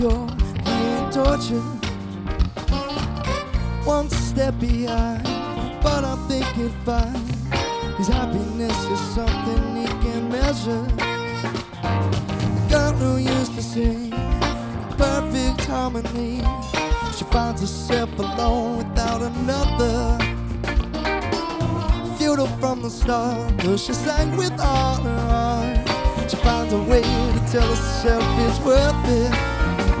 You're being tortured, one step behind, but I think it fine. His happiness is something he can measure. The girl who used to sing perfect harmony, she finds herself alone without another. Futile from the start, though she sang with all her heart. She finds a way to tell herself it's worth it.